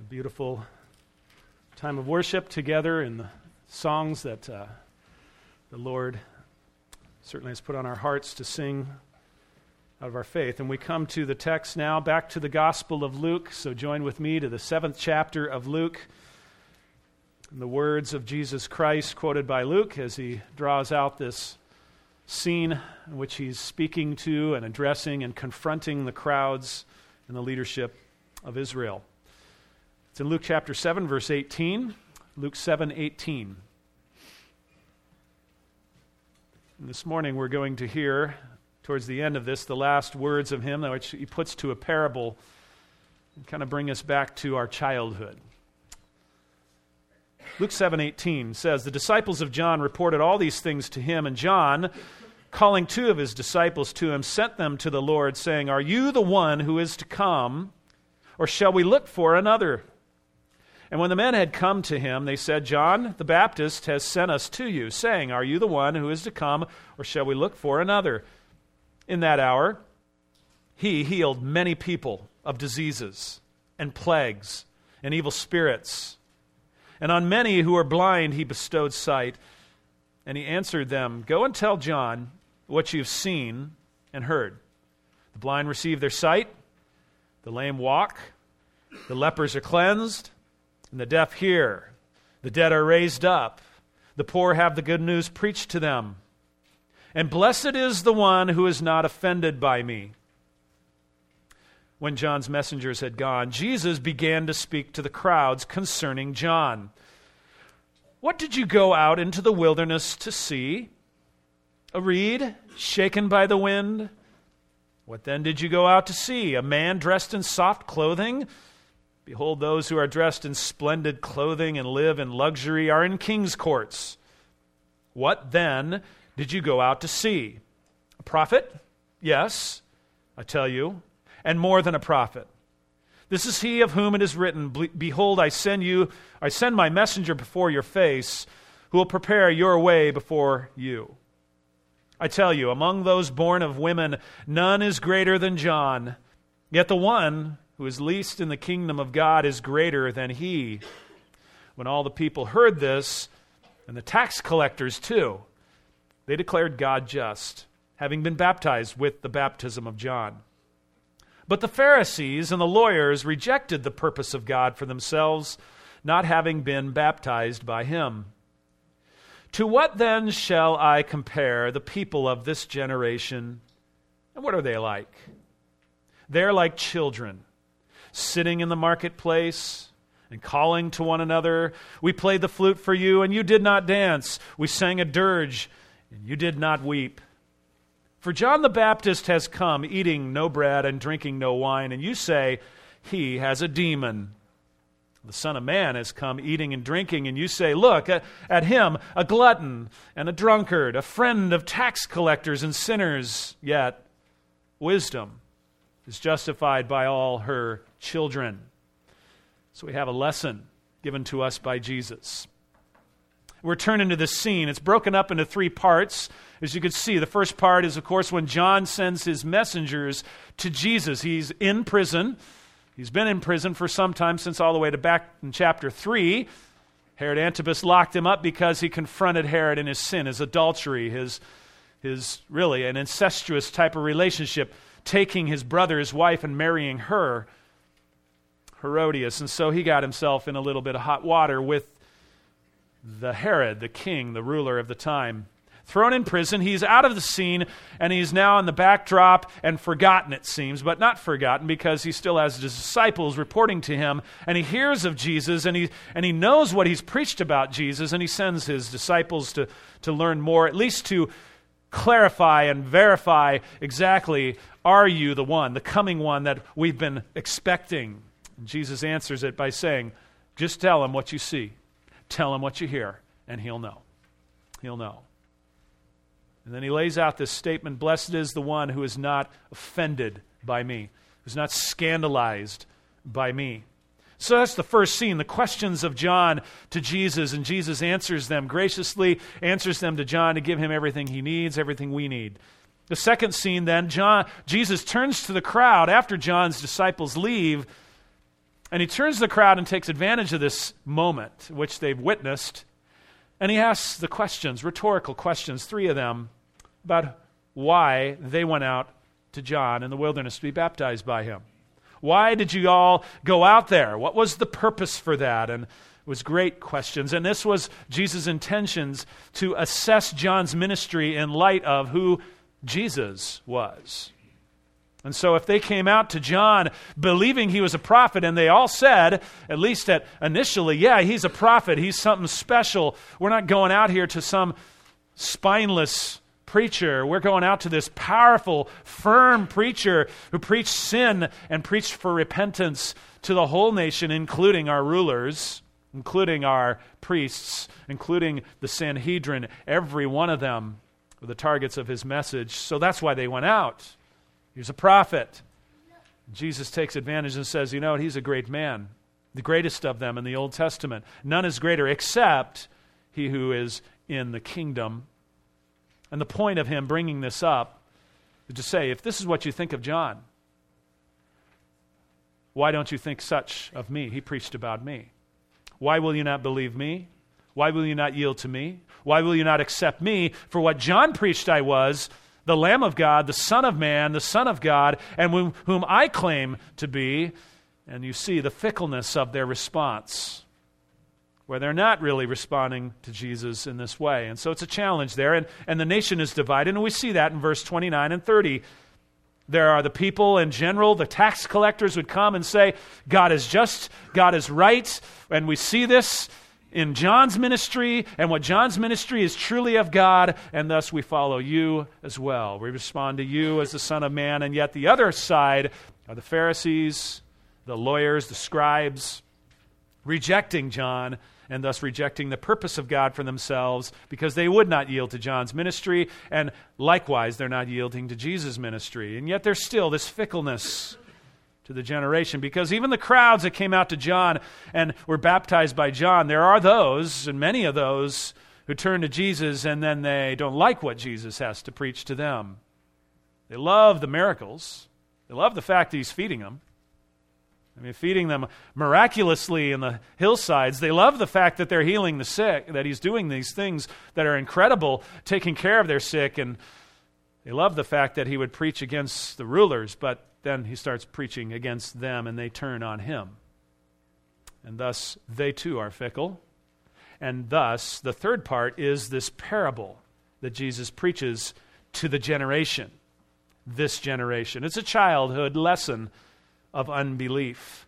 beautiful time of worship together in the songs that the Lord certainly has put on our hearts to sing out of our faith. And we come to the text now, back to the Gospel of Luke. So join with me to the 7th chapter of Luke, and the words of Jesus Christ quoted by Luke as he draws out this scene in which he's speaking to and addressing and confronting the crowds and the leadership of Israel. It's in Luke chapter 7, verse 18. Luke 7:18. And this morning we're going to hear, towards the end of this, the last words of him, which he puts to a parable and kind of bring us back to our childhood. Luke 7:18 says, "The disciples of John reported all these things to him, and John, calling two of his disciples to him, sent them to the Lord, saying, 'Are you the one who is to come, or shall we look for another?' And when the men had come to him, they said, 'John the Baptist has sent us to you, saying, Are you the one who is to come, or shall we look for another?' In that hour, he healed many people of diseases and plagues and evil spirits. And on many who were blind he bestowed sight. And he answered them, 'Go and tell John what you've seen and heard. The blind receive their sight, the lame walk, the lepers are cleansed, and the deaf hear. The dead are raised up. The poor have the good news preached to them. And blessed is the one who is not offended by me.' When John's messengers had gone, Jesus began to speak to the crowds concerning John. 'What did you go out into the wilderness to see? A reed shaken by the wind? What then did you go out to see? A man dressed in soft clothing? Behold, those who are dressed in splendid clothing and live in luxury are in king's courts. What then did you go out to see? A prophet? Yes, I tell you, and more than a prophet. This is he of whom it is written, Behold, I send my messenger before your face, who will prepare your way before you. I tell you, among those born of women, none is greater than John. Yet the one who is least in the kingdom of God is greater than he.' When all the people heard this, and the tax collectors too, they declared God just, having been baptized with the baptism of John. But the Pharisees and the lawyers rejected the purpose of God for themselves, not having been baptized by him. To what then shall I compare the people of this generation? And what are they like? They are like children, sitting in the marketplace and calling to one another, 'We played the flute for you, and you did not dance. We sang a dirge, and you did not weep.' For John the Baptist has come, eating no bread and drinking no wine, and you say, 'He has a demon.' The Son of Man has come, eating and drinking, and you say, 'Look at him, a glutton and a drunkard, a friend of tax collectors and sinners.' Yet wisdom is justified by all her children." So we have a lesson given to us by Jesus. We're turning to this scene. It's broken up into 3 parts. As you can see, the first part is, of course, when John sends his messengers to Jesus. He's in prison. He's been in prison for some time, since all the way to back in chapter 3. Herod Antipas locked him up because he confronted Herod in his sin, his adultery, his really an incestuous type of relationship, taking his brother's wife and marrying her, Herodias. And so he got himself in a little bit of hot water with the Herod, the king, the ruler of the time. Thrown in prison, he's out of the scene, and he's now in the backdrop and forgotten, it seems, but not forgotten because he still has his disciples reporting to him, and he hears of Jesus, and he knows what he's preached about Jesus, and he sends his disciples to learn more, at least to clarify and verify exactly, are you the one, the coming one that we've been expecting? And Jesus answers it by saying, just tell him what you see. Tell him what you hear, and he'll know. He'll know. And then he lays out this statement, blessed is the one who is not offended by me, who's not scandalized by me. So that's the first scene, the questions of John to Jesus, and Jesus answers them graciously, answers them to John to give him everything he needs, everything we need. The second scene then, Jesus turns to the crowd after John's disciples leave, And he turns to the crowd and takes advantage of this moment, which they've witnessed, and he asks the questions, rhetorical questions, 3 of them, about why they went out to John in the wilderness to be baptized by him. Why did you all go out there? What was the purpose for that? And it was great questions. And this was Jesus' intentions to assess John's ministry in light of who Jesus was. And so if they came out to John believing he was a prophet, and they all said, at least initially, yeah, he's a prophet, he's something special. We're not going out here to some spineless preacher. We're going out to this powerful, firm preacher who preached sin and preached for repentance to the whole nation, including our rulers, including our priests, including the Sanhedrin. Every one of them were the targets of his message. So that's why they went out. He was a prophet. Jesus takes advantage and says, you know what, he's a great man, the greatest of them in the Old Testament. None is greater except he who is in the kingdom. And the point of him bringing this up is to say, if this is what you think of John, why don't you think such of me? He preached about me. Why will you not believe me? Why will you not yield to me? Why will you not accept me for what John preached I was, the Lamb of God, the Son of Man, the Son of God, and whom I claim to be? And you see the fickleness of their response, where they're not really responding to Jesus in this way. And so it's a challenge there, and the nation is divided, and we see that in verse 29 and 30. There are the people in general, the tax collectors would come and say, God is just, God is right, and we see this in John's ministry, and what John's ministry is truly of God, and thus we follow you as well. We respond to you as the Son of Man, and yet the other side are the Pharisees, the lawyers, the scribes, rejecting John, and thus rejecting the purpose of God for themselves because they would not yield to John's ministry, and likewise they're not yielding to Jesus' ministry. And yet there's still this fickleness to the generation, because even the crowds that came out to John and were baptized by John, there are those, and many of those, who turn to Jesus and then they don't like what Jesus has to preach to them. They love the miracles. They love the fact that he's feeding them. I mean, feeding them miraculously in the hillsides. They love the fact that they're healing the sick, that he's doing these things that are incredible, taking care of their sick, and they love the fact that he would preach against the rulers, but then he starts preaching against them and they turn on him. And thus, they too are fickle. And thus, the third part is this parable that Jesus preaches to the generation, this generation. It's a childhood lesson of unbelief.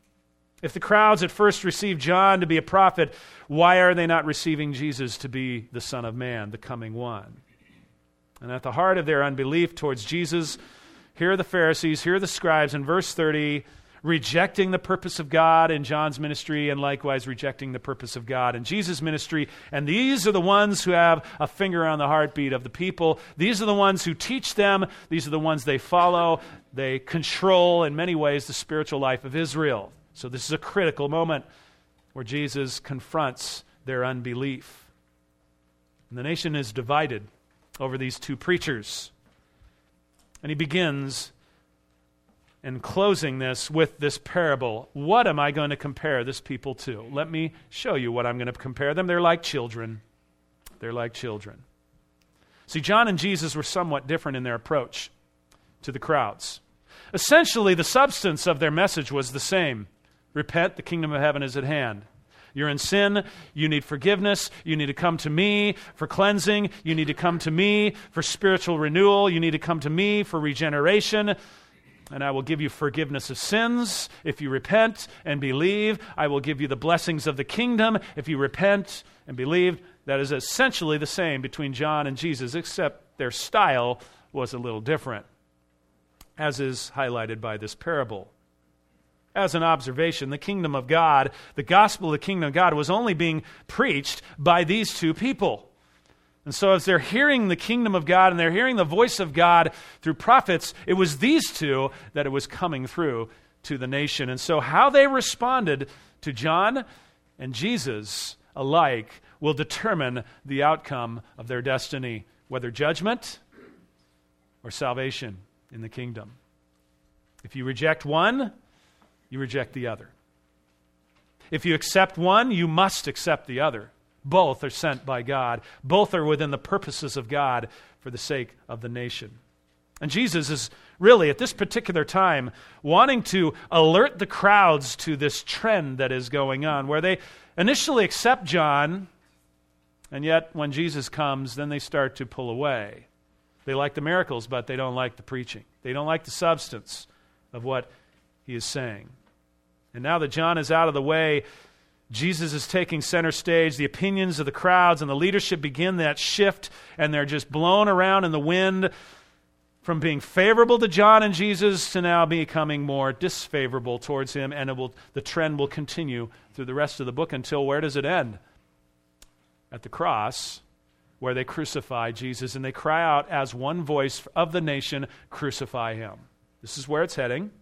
If the crowds at first received John to be a prophet, why are they not receiving Jesus to be the Son of Man, the coming one? And at the heart of their unbelief towards Jesus, here are the Pharisees, here are the scribes in verse 30, rejecting the purpose of God in John's ministry and likewise rejecting the purpose of God in Jesus' ministry. And these are the ones who have a finger on the heartbeat of the people. These are the ones who teach them. These are the ones they follow. They control, in many ways, the spiritual life of Israel. So this is a critical moment where Jesus confronts their unbelief. And the nation is divided over these two preachers. And he begins in closing this with this parable. What am I going to compare this people to? Let me show you what I'm going to compare them. They're like children. They're like children. See, John and Jesus were somewhat different in their approach to the crowds. Essentially, the substance of their message was the same. Repent, the kingdom of heaven is at hand. You're in sin, you need forgiveness, you need to come to me for cleansing, you need to come to me for spiritual renewal, you need to come to me for regeneration, and I will give you forgiveness of sins if you repent and believe. I will give you the blessings of the kingdom if you repent and believe. That is essentially the same between John and Jesus, except their style was a little different, as is highlighted by this parable. As an observation, the kingdom of God, the gospel of the kingdom of God was only being preached by these two people. And so as they're hearing the kingdom of God and they're hearing the voice of God through prophets, it was these two that it was coming through to the nation. And so how they responded to John and Jesus alike will determine the outcome of their destiny, whether judgment or salvation in the kingdom. If you reject one, you reject the other. If you accept one, you must accept the other. Both are sent by God. Both are within the purposes of God for the sake of the nation. And Jesus is really, at this particular time, wanting to alert the crowds to this trend that is going on, where they initially accept John, and yet when Jesus comes, then they start to pull away. They like the miracles, but they don't like the preaching. They don't like the substance of what he is saying. And now that John is out of the way, Jesus is taking center stage. The opinions of the crowds and the leadership begin that shift, and they're just blown around in the wind from being favorable to John and Jesus to now becoming more disfavorable towards him, and the trend will continue through the rest of the book until where does it end? At the cross, where they crucify Jesus, and they cry out as one voice of the nation, "Crucify him." This is where it's heading.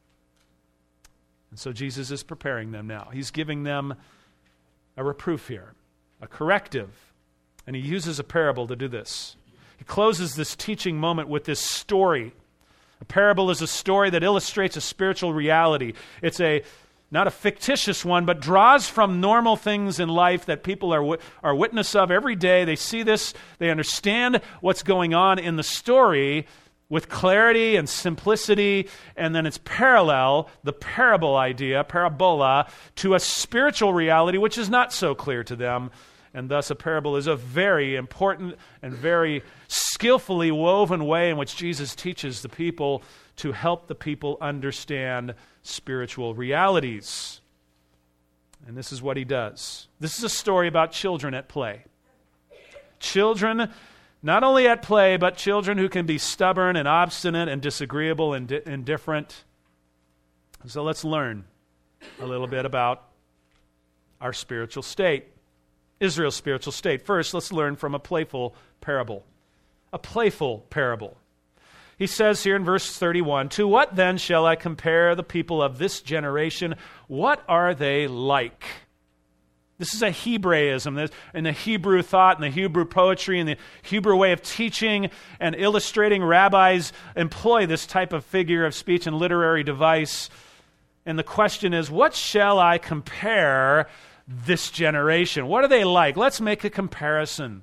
And so Jesus is preparing them now. He's giving them a reproof here, a corrective, and he uses a parable to do this. He closes this teaching moment with this story. A parable is a story that illustrates a spiritual reality. It's not a fictitious one, but draws from normal things in life that people are witness of every day. They see this, they understand what's going on in the story with clarity and simplicity, and then it's parallel, the parable idea, parabola, to a spiritual reality which is not so clear to them. And thus a parable is a very important and very skillfully woven way in which Jesus teaches the people to help the people understand spiritual realities. And this is what he does. This is a story about children at play. Children not only at play, but children who can be stubborn and obstinate and disagreeable and indifferent. So let's learn a little bit about our spiritual state. Israel's spiritual state. First, let's learn from a playful parable. A playful parable. He says here in verse 31, "To what then shall I compare the people of this generation? What are they like?" This is a Hebraism. In the Hebrew thought, in the Hebrew poetry, in the Hebrew way of teaching and illustrating, rabbis employ this type of figure of speech and literary device. And the question is, what shall I compare this generation? What are they like? Let's make a comparison.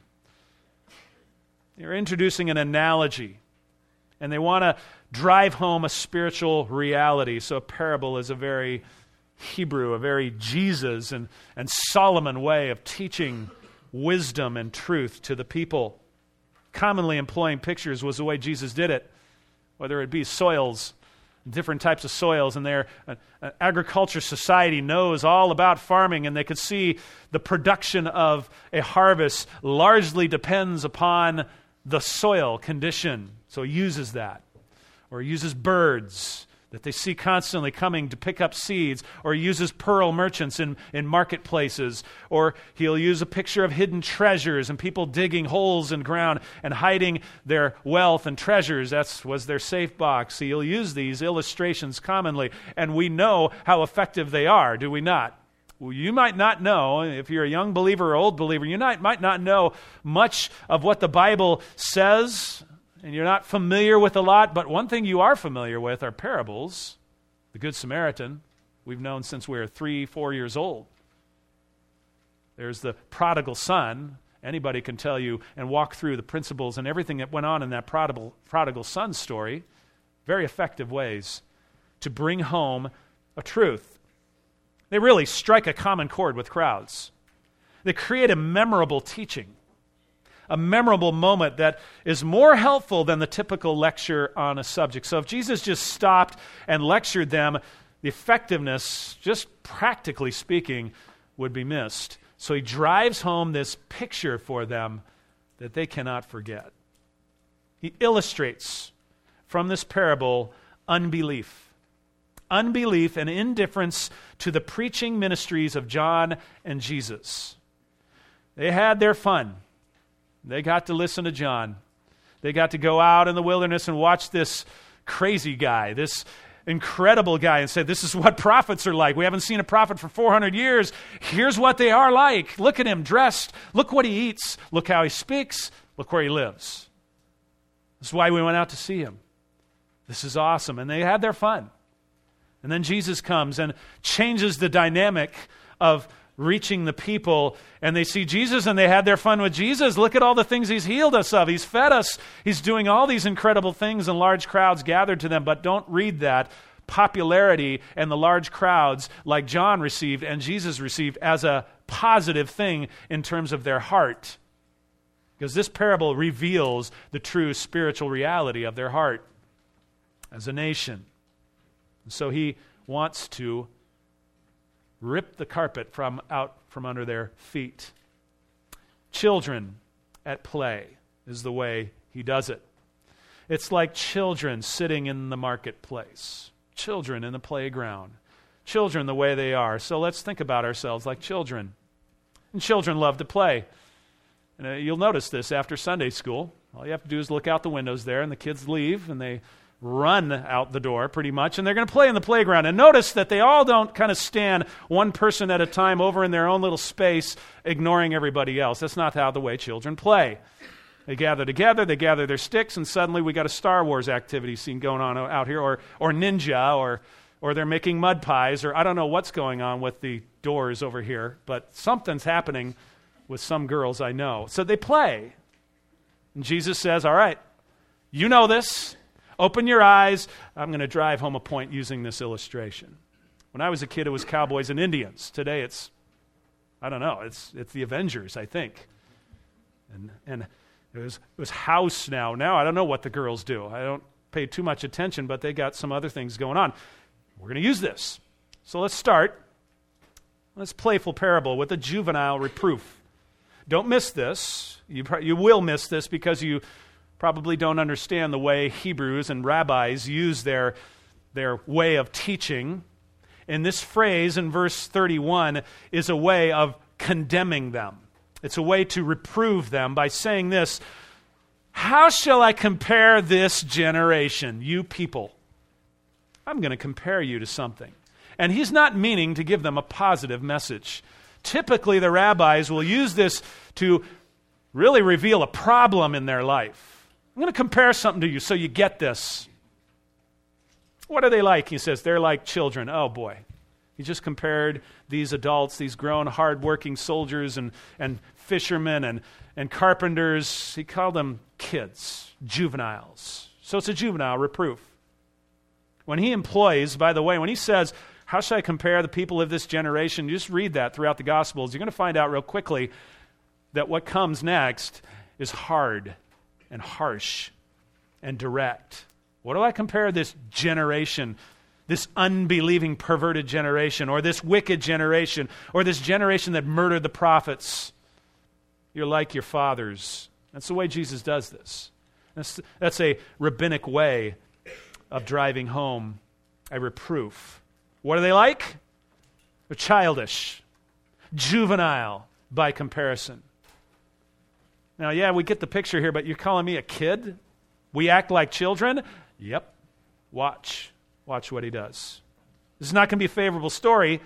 They're introducing an analogy, and they want to drive home a spiritual reality. So a parable is a very Hebrew, a very Jesus and Solomon way of teaching wisdom and truth to the people. Commonly employing pictures was the way Jesus did it, whether it be soils, different types of soils, and an agriculture society knows all about farming, and they could see the production of a harvest largely depends upon the soil condition. So he uses that. Or he uses birds that they see constantly coming to pick up seeds, or he uses pearl merchants in marketplaces, or he'll use a picture of hidden treasures and people digging holes in ground and hiding their wealth and treasures. That was their safe box. He'll use these illustrations commonly, and we know how effective they are, do we not? Well, you might not know, if you're a young believer or old believer, you might not know much of what the Bible says, and you're not familiar with a lot, but one thing you are familiar with are parables. The Good Samaritan, we've known since we were 3-4 years old. There's the prodigal son. Anybody can tell you and walk through the principles and everything that went on in that prodigal son story. Very effective ways to bring home a truth. They really strike a common chord with crowds. They create a memorable teaching. A memorable moment that is more helpful than the typical lecture on a subject. So if Jesus just stopped and lectured them, the effectiveness, just practically speaking, would be missed. So he drives home this picture for them that they cannot forget. He illustrates from this parable unbelief. Unbelief and indifference to the preaching ministries of John and Jesus. They had their fun. They got to listen to John. They got to go out in the wilderness and watch this crazy guy, this incredible guy, and say, this is what prophets are like. We haven't seen a prophet for 400 years. Here's what they are like. Look at him dressed. Look what he eats. Look how he speaks. Look where he lives. This is why we went out to see him. This is awesome. And they had their fun. And then Jesus comes and changes the dynamic of reaching the people, and they see Jesus and they had their fun with Jesus. Look at all the things he's healed us of. He's fed us. He's doing all these incredible things, and large crowds gathered to them. But don't read that popularity and the large crowds like John received and Jesus received as a positive thing in terms of their heart. Because this parable reveals the true spiritual reality of their heart as a nation. And so he wants to rip the carpet out from under their feet. Children at play is the way he does it. It's like children sitting in the marketplace, children in the playground, children the way they are. So let's think about ourselves like children. And children love to play. And you'll notice this after Sunday school. All you have to do is look out the windows there, and the kids leave, and they run out the door pretty much, and they're going to play in the playground. And notice that they all don't kind of stand one person at a time over in their own little space, ignoring everybody else. That's not how the way children play. They gather together, they gather their sticks, and suddenly we got a Star Wars activity scene going on out here, or ninja, or they're making mud pies, or I don't know what's going on with the doors over here, but something's happening with some girls I know. So they play. And Jesus says, all right, you know this. Open your eyes. I'm going to drive home a point using this illustration. When I was a kid, it was cowboys and Indians. Today it's the Avengers, I think. And it was House now. Now I don't know what the girls do. I don't pay too much attention, but they got some other things going on. We're going to use this. So let's start this playful parable with a juvenile reproof. Don't miss this. You will miss this because you probably don't understand the way Hebrews and rabbis use their way of teaching. And this phrase in verse 31 is a way of condemning them. It's a way to reprove them by saying this, how shall I compare this generation, you people? I'm going to compare you to something. And he's not meaning to give them a positive message. Typically, the rabbis will use this to really reveal a problem in their life. I'm going to compare something to you so you get this. What are they like? He says, they're like children. Oh boy. He just compared these adults, these grown, hard-working soldiers and fishermen and carpenters. He called them kids, juveniles. So it's a juvenile reproof. When he employs, by the way, when he says, how shall I compare the people of this generation? You just read that throughout the Gospels. You're going to find out real quickly that what comes next is hard and harsh and direct. What do I compare this generation, this unbelieving, perverted generation, or this wicked generation, or this generation that murdered the prophets? You're like your fathers. That's the way Jesus does this. That's a rabbinic way of driving home a reproof. What are they like? They're childish, juvenile by comparison. Now, yeah, we get the picture here, but you're calling me a kid? We act like children? Yep. Watch what he does. This is not going to be a favorable story,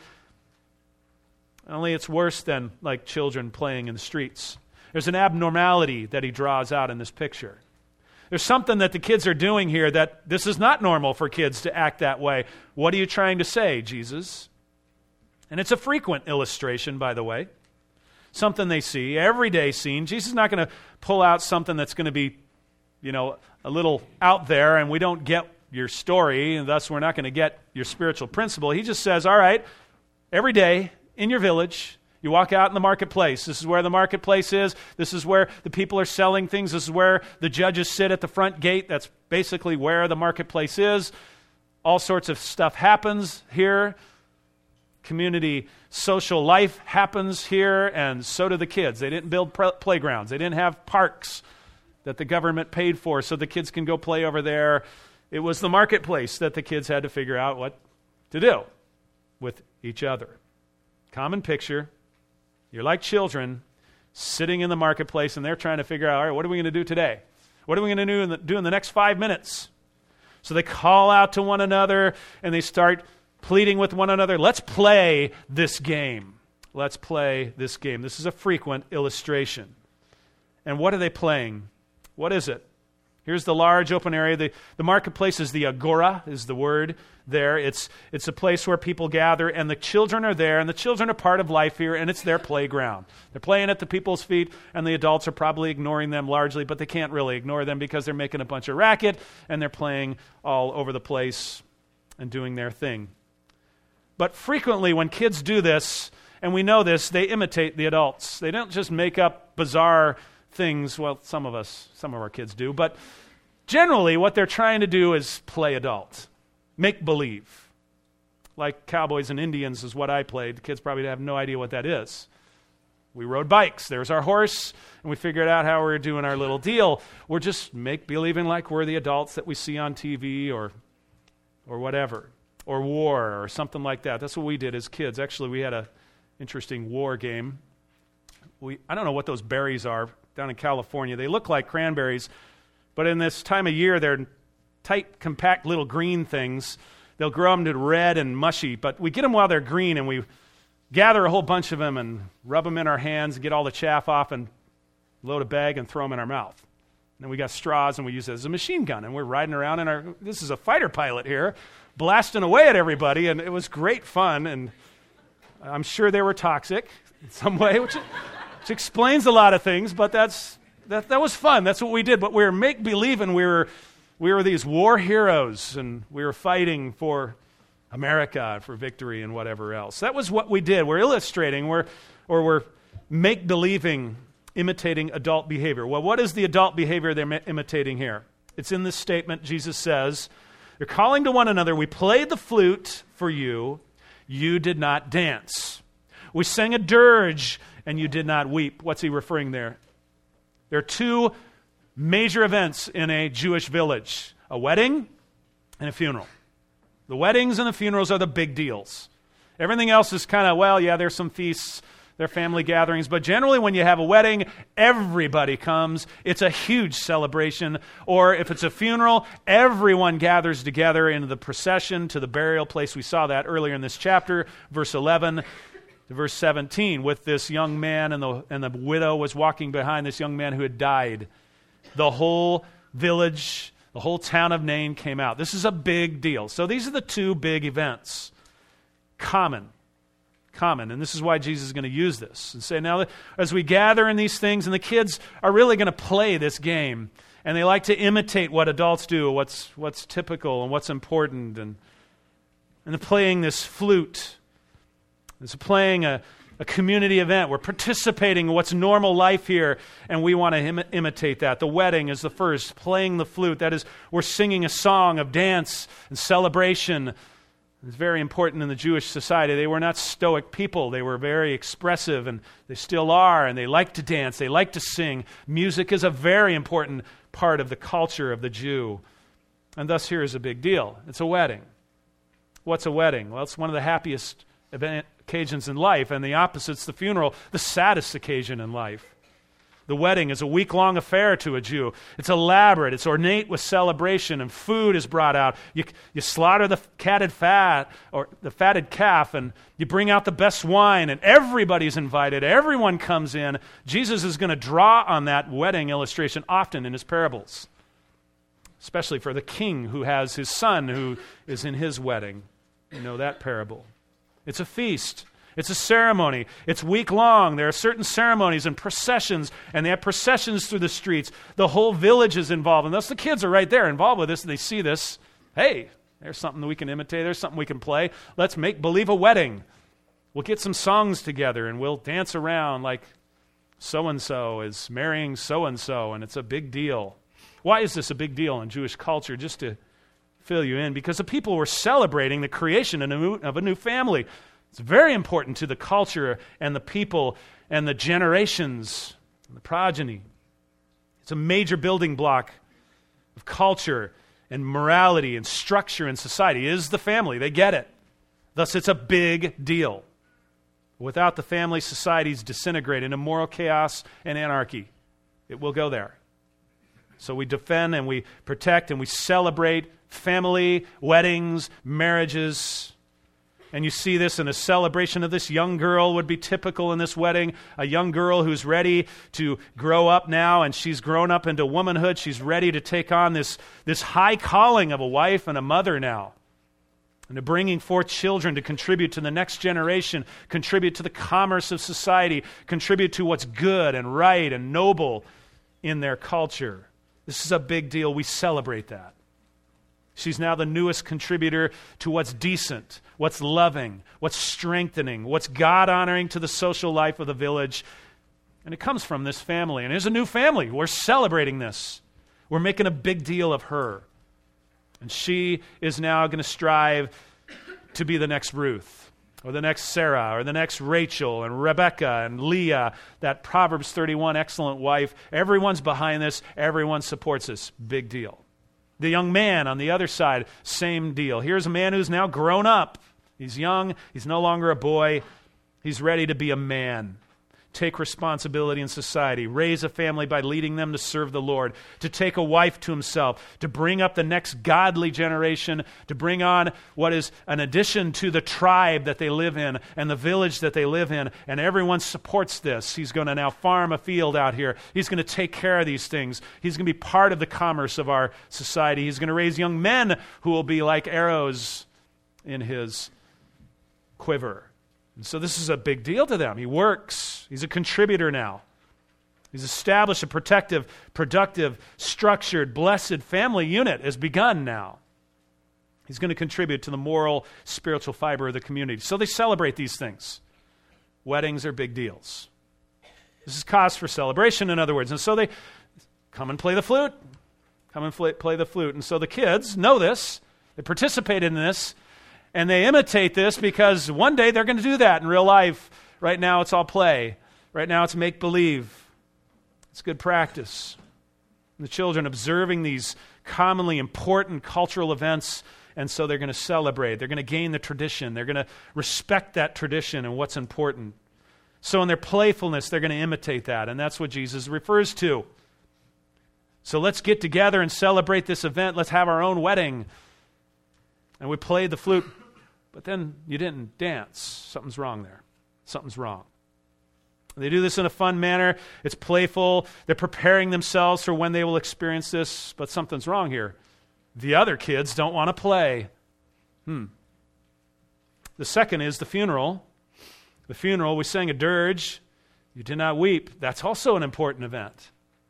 only it's worse than like children playing in the streets. There's an abnormality that he draws out in this picture. There's something that the kids are doing here that this is not normal for kids to act that way. What are you trying to say, Jesus? And it's a frequent illustration, by the way. Something they see, everyday scene. Jesus is not going to pull out something that's going to be, a little out there and we don't get your story, and thus we're not going to get your spiritual principle. He just says, all right, every day in your village, you walk out in the marketplace. This is where the marketplace is. This is where the people are selling things. This is where the judges sit at the front gate. That's basically where the marketplace is. All sorts of stuff happens here. Community social life happens here, and so do the kids. They didn't build playgrounds. They didn't have parks that the government paid for so the kids can go play over there. It was the marketplace that the kids had to figure out what to do with each other. Common picture. You're like children sitting in the marketplace, and they're trying to figure out, all right, what are we going to do today? What are we going to do in the next 5 minutes? So they call out to one another, and they start pleading with one another, let's play this game. Let's play this game. This is a frequent illustration. And what are they playing? What is it? Here's the large open area. The marketplace is the agora, is the word there. It's a place where people gather, and the children are there, and the children are part of life here, and it's their playground. They're playing at the people's feet, and the adults are probably ignoring them largely, but they can't really ignore them because they're making a bunch of racket, and they're playing all over the place and doing their thing. But frequently when kids do this, and we know this, they imitate the adults. They don't just make up bizarre things. Well, some of our kids do, but generally what they're trying to do is play adult, make believe. Like cowboys and Indians is what I played. The kids probably have no idea what that is. We rode bikes. There's our horse, and we figured out how we were doing our little deal. We're just make believing like we're the adults that we see on TV or whatever, or war or something like that. That's what we did as kids. Actually, we had a interesting war game. I don't know what those berries are down in California. They look like cranberries, but in this time of year, they're tight, compact little green things. They'll grow them to red and mushy, but we get them while they're green, and we gather a whole bunch of them and rub them in our hands and get all the chaff off and load a bag and throw them in our mouth. And then we got straws, and we use it as a machine gun, and we're riding around this is a fighter pilot here, blasting away at everybody, and it was great fun, and I'm sure they were toxic in some way, which explains a lot of things, but that was fun. That's what we did. But we were make-believing we were these war heroes, and we were fighting for America, for victory, and whatever else. That was what we did. We're illustrating, we're make-believing, imitating adult behavior. Well, what is the adult behavior they're imitating here? It's in this statement. Jesus says, they're calling to one another, we played the flute for you, you did not dance. We sang a dirge, and you did not weep. What's he referring there? There are two major events in a Jewish village, a wedding and a funeral. The weddings and the funerals are the big deals. Everything else is kind of, well, yeah, there's some feasts, there are family gatherings, but generally when you have a wedding, everybody comes. It's a huge celebration. Or if it's a funeral, everyone gathers together in the procession to the burial place. We saw that earlier in this chapter, verse 11 to verse 17, with this young man and the widow was walking behind this young man who had died. The whole village, the whole town of Nain came out. This is a big deal. So these are the two big events. Common. And this is why Jesus is going to use this and say, now, as we gather in these things, and the kids are really going to play this game, and they like to imitate what adults do, what's typical and what's important, and they're playing this flute. It's playing a community event. We're participating in what's normal life here, and we want to imitate that. The wedding is the first, playing the flute. That is, we're singing a song of dance and celebration. It's very important in the Jewish society. They were not stoic people. They were very expressive, and they still are, and they like to dance. They like to sing. Music is a very important part of the culture of the Jew. And thus here is a big deal. It's a wedding. What's a wedding? Well, it's one of the happiest occasions in life, and the opposite's the funeral, the saddest occasion in life. The wedding is a week-long affair to a Jew. It's elaborate. It's ornate with celebration, and food is brought out. You slaughter the fatted calf, and you bring out the best wine, and everybody's invited. Everyone comes in. Jesus is going to draw on that wedding illustration often in his parables, especially for the king who has his son who is in his wedding. You know that parable. It's a feast. It's a ceremony. It's week-long. There are certain ceremonies and processions, and they have processions through the streets. The whole village is involved, and thus the kids are right there involved with this, and they see this. Hey, there's something that we can imitate. There's something we can play. Let's make believe a wedding. We'll get some songs together, and we'll dance around like so-and-so is marrying so-and-so, and it's a big deal. Why is this a big deal in Jewish culture? Just to fill you in, because the people were celebrating the creation of a new family. It's very important to the culture and the people and the generations and the progeny. It's a major building block of culture and morality and structure in society. It is the family. They get it. Thus, it's a big deal. Without the family, societies disintegrate into moral chaos and anarchy. It will go there. So we defend and we protect and we celebrate family, weddings, marriages. And you see this in a celebration of this young girl would be typical in this wedding, a young girl who's ready to grow up now, and she's grown up into womanhood. She's ready to take on this high calling of a wife and a mother now, and to bringing forth children to contribute to the next generation, contribute to the commerce of society, contribute to what's good and right and noble in their culture. This is a big deal. We celebrate that. She's now the newest contributor to what's decent, what's loving, what's strengthening, what's God-honoring to the social life of the village. And it comes from this family. And here's a new family. We're celebrating this. We're making a big deal of her. And she is now going to strive to be the next Ruth, or the next Sarah, or the next Rachel, and Rebecca, and Leah, that Proverbs 31 excellent wife. Everyone's behind this. Everyone supports this. Big deal. The young man on the other side, same deal. Here's a man who's now grown up. He's young. He's no longer a boy. He's ready to be a man. Take responsibility in society. Raise a family by leading them to serve the Lord. To take a wife to himself. To bring up the next godly generation. To bring on what is an addition to the tribe that they live in and the village that they live in. And everyone supports this. He's going to now farm a field out here. He's going to take care of these things. He's going to be part of the commerce of our society. He's going to raise young men who will be like arrows in his quiver. And so this is a big deal to them. He works. He's a contributor now. He's established a protective, productive, structured, blessed family unit has begun now. He's going to contribute to the moral, spiritual fiber of the community. So they celebrate these things. Weddings are big deals. This is cause for celebration, in other words. And so they come and play the flute. Come and play the flute. And so the kids know this. They participate in this. And they imitate this because one day they're going to do that in real life. Right now it's all play. Right now it's make-believe. It's good practice. And the children observing these commonly important cultural events, and so they're going to celebrate. They're going to gain the tradition. They're going to respect that tradition and what's important. So in their playfulness, they're going to imitate that, and that's what Jesus refers to. So let's get together and celebrate this event. Let's have our own wedding. And we played the flute, but then you didn't dance. Something's wrong there. Something's wrong. They do this in a fun manner. It's playful. They're preparing themselves for when they will experience this, but something's wrong here. The other kids don't want to play. The second is the funeral. The funeral, we sang a dirge. You did not weep. That's also an important event.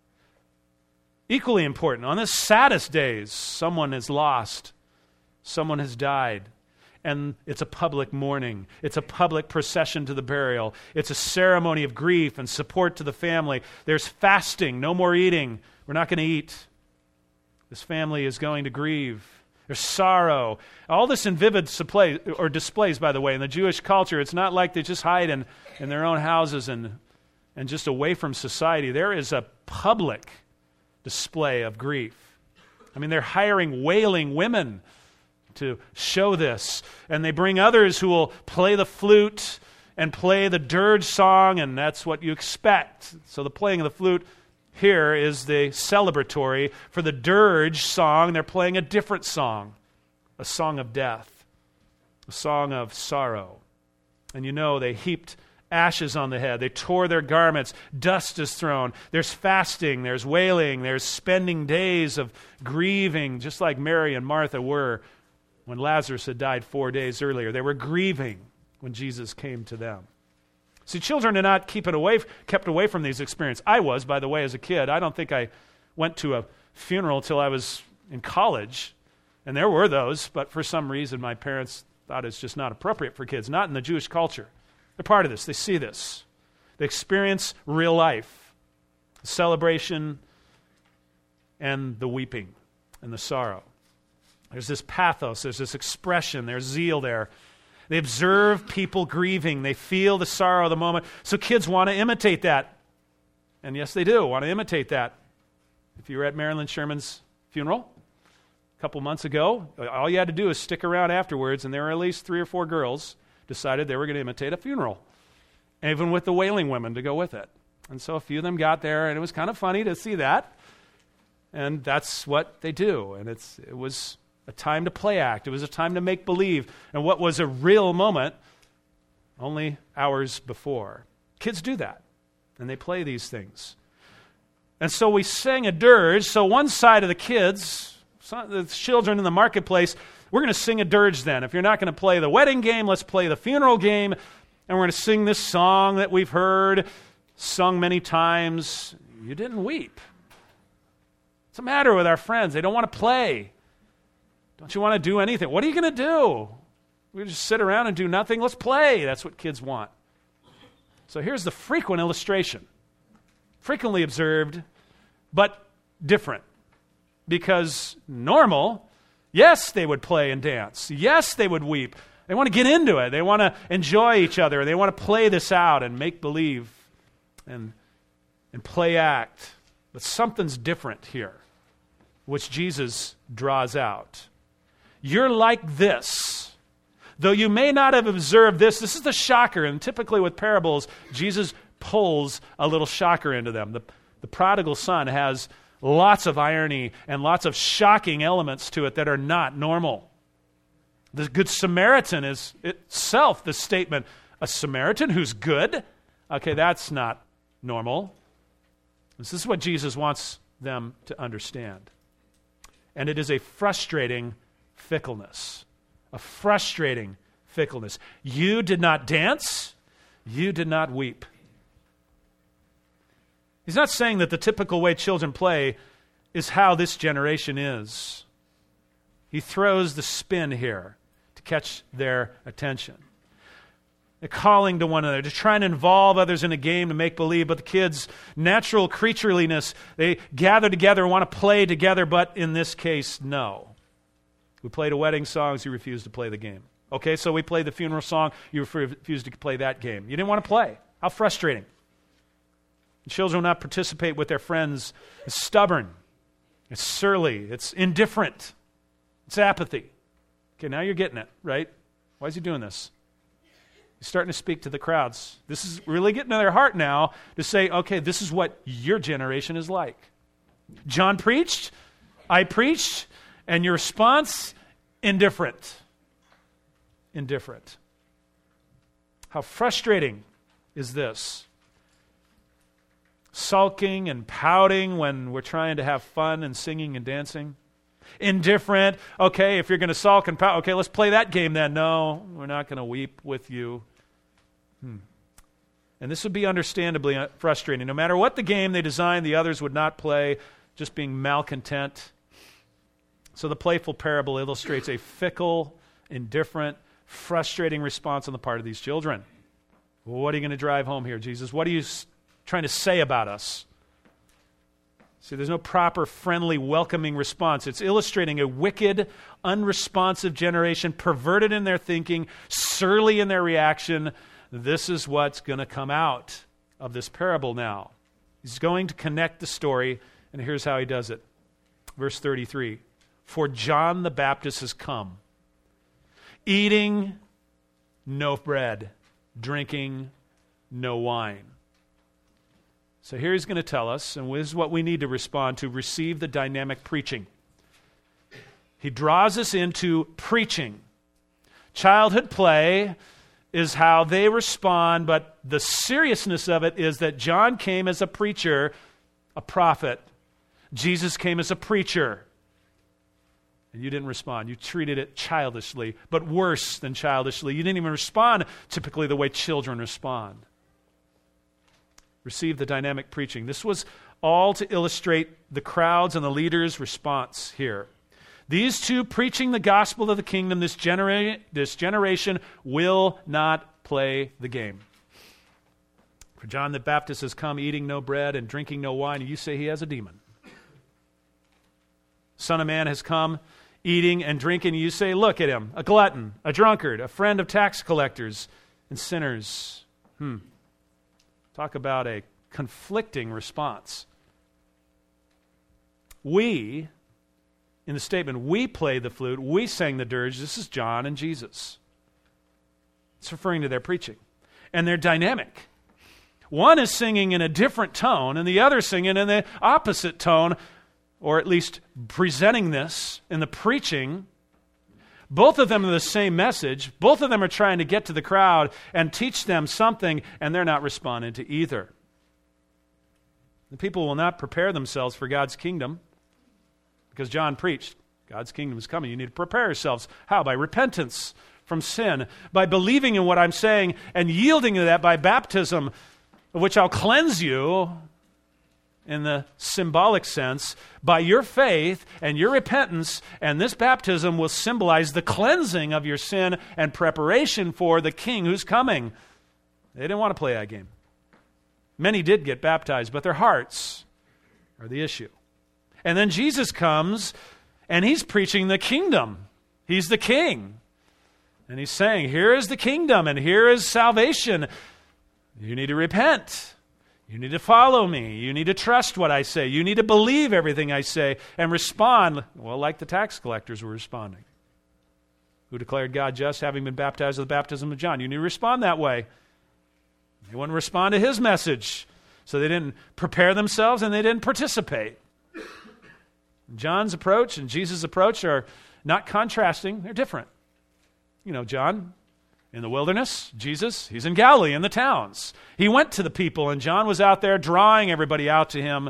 Equally important, on the saddest days, someone is lost. Someone has died, and it's a public mourning. It's a public procession to the burial. It's a ceremony of grief and support to the family. There's fasting, no more eating. We're not going to eat. This family is going to grieve. There's sorrow. All this in vivid displays, by the way, in the Jewish culture. It's not like they just hide in their own houses and just away from society. There is a public display of grief. I mean, they're hiring wailing women to show this. And they bring others who will play the flute and play the dirge song, and that's what you expect. So the playing of the flute here is the celebratory. For the dirge song, they're playing a different song, a song of death, a song of sorrow. And you know, they heaped ashes on the head. They tore their garments. Dust is thrown. There's fasting. There's wailing. There's spending days of grieving, just like Mary and Martha were when Lazarus had died 4 days earlier. They were grieving when Jesus came to them. See, children are not kept away from these experiences. I was, by the way, as a kid. I don't think I went to a funeral till I was in college. And there were those, but for some reason my parents thought it's just not appropriate for kids, not in the Jewish culture. They're part of this. They see this. They experience real life, the celebration and the weeping and the sorrow. There's this pathos, there's this expression, there's zeal there. They observe people grieving. They feel the sorrow of the moment. So kids want to imitate that. And yes, they do want to imitate that. If you were at Marilyn Sherman's funeral a couple months ago, all you had to do is stick around afterwards, and there were at least 3 or 4 girls decided they were going to imitate a funeral, even with the wailing women to go with it. And so a few of them got there, and it was kind of funny to see that. And that's what they do. And it was a time to play act. It was a time to make believe. And what was a real moment only hours before. Kids do that, and they play these things. And so we sang a dirge. So one side of the kids, the children in the marketplace, we're going to sing a dirge then. If you're not going to play the wedding game, let's play the funeral game. And we're going to sing this song that we've heard, sung many times. You didn't weep. What's the matter with our friends? They don't want to play. Don't you want to do anything? What are you going to do? We just sit around and do nothing? Let's play. That's what kids want. So here's the frequent illustration. Frequently observed, but different. Because normal, yes, they would play and dance. Yes, they would weep. They want to get into it. They want to enjoy each other. They want to play this out and make believe and play act. But something's different here, which Jesus draws out. You're like this. Though you may not have observed this is the shocker. And typically with parables, Jesus pulls a little shocker into them. The prodigal son has lots of irony and lots of shocking elements to it that are not normal. The Good Samaritan is itself the statement, a Samaritan who's good? Okay, that's not normal. This is what Jesus wants them to understand. And it is a frustrating fickleness. A frustrating fickleness. You did not dance. You did not weep. He's not saying that the typical way children play is how this generation is. He throws the spin here to catch their attention. They're calling to one another, to try and involve others in a game to make believe, but the kids' natural creatureliness, they gather together and want to play together, but in this case, no. We played a wedding songs, you refused to play the game. Okay, so we played the funeral song, you refused to play that game. You didn't want to play. How frustrating. Children will not participate with their friends. It's stubborn. It's surly. It's indifferent. It's apathy. Okay, now you're getting it, right? Why is he doing this? He's starting to speak to the crowds. This is really getting to their heart now to say, okay, this is what your generation is like. John preached, I preached, and your response, indifferent. Indifferent. How frustrating is this? Sulking and pouting when we're trying to have fun and singing and dancing. Indifferent. Okay, if you're going to sulk and pout, okay, let's play that game then. No, we're not going to weep with you. And this would be understandably frustrating. No matter what the game they designed, the others would not play, just being malcontent. So the playful parable illustrates a fickle, indifferent, frustrating response on the part of these children. Well, what are you going to drive home here, Jesus? What are you trying to say about us? See, there's no proper, friendly, welcoming response. It's illustrating a wicked, unresponsive generation, perverted in their thinking, surly in their reaction. This is what's going to come out of this parable now. He's going to connect the story, and here's how he does it. Verse 33, for John the Baptist has come, eating no bread, drinking no wine. So here he's going to tell us, and this is what we need to respond to, receive the dynamic preaching. He draws us into preaching. Childhood play is how they respond, but the seriousness of it is that John came as a preacher, a prophet. Jesus came as a preacher. And you didn't respond. You treated it childishly, but worse than childishly. You didn't even respond typically the way children respond. Receive the dynamic preaching. This was all to illustrate the crowds and the leaders' response here. These two preaching the gospel of the kingdom, this generation will not play the game. For John the Baptist has come eating no bread and drinking no wine, and you say he has a demon. Son of Man has come eating and drinking, and you say, look at him, a glutton, a drunkard, a friend of tax collectors and sinners. Talk about a conflicting response. We, in the statement, we played the flute, we sang the dirge. This is John and Jesus. It's referring to their preaching. And they're dynamic. One is singing in a different tone, and the other singing in the opposite tone, or at least presenting this in the preaching Both of them are the same message. Both of them are trying to get to the crowd and teach them something, and they're not responding to either. The people will not prepare themselves for God's kingdom because John preached, God's kingdom is coming. You need to prepare yourselves. How? By repentance from sin, by believing in what I'm saying and yielding to that by baptism, of which I'll cleanse you in the symbolic sense, by your faith and your repentance, and this baptism will symbolize the cleansing of your sin and preparation for the king who's coming. They didn't want to play that game. Many did get baptized, but their hearts are the issue. And then Jesus comes, and he's preaching the kingdom. He's the king. And he's saying, here is the kingdom, and here is salvation. You need to repent. You need to follow me. You need to trust what I say. You need to believe everything I say and respond, well, like the tax collectors were responding, who declared God just, having been baptized with the baptism of John. You need to respond that way. They wouldn't respond to his message, so they didn't prepare themselves and they didn't participate. John's approach and Jesus' approach are not contrasting, they're different. You know, John in the wilderness, Jesus, he's in Galilee, in the towns. He went to the people, and John was out there drawing everybody out to him.